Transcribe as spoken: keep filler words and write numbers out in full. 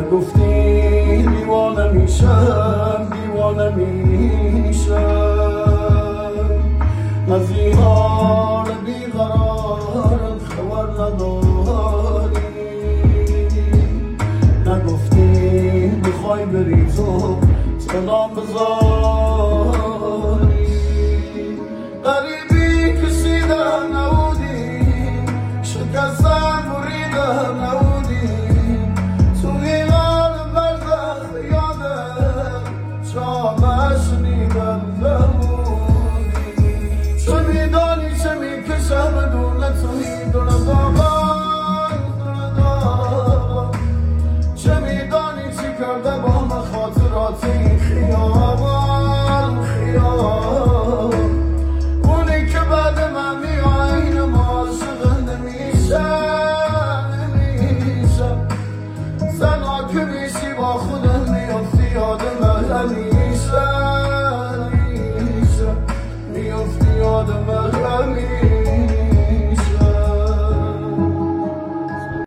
نگفتی دیوانه میشم دیوانه میشم از این حال بیقرارت خبر نداری نگفتی میخوای بری تو سلام بذاری غریبی کسی در نبودی شکستم بریدم نبودی توی قلب برزخ یادم شامش نیدم نبودی چه میدانی چه میکشم بدون توی دونه داغم دونه داغم چه میدانی چی کرده با من خاطرات این خیابان خیابان اونی که بعد من میاد این ما عاشق نمیشم نمیشم زنا که میشی با خودم میافتی یادم همیشه همیشه میافتی یادم همیشه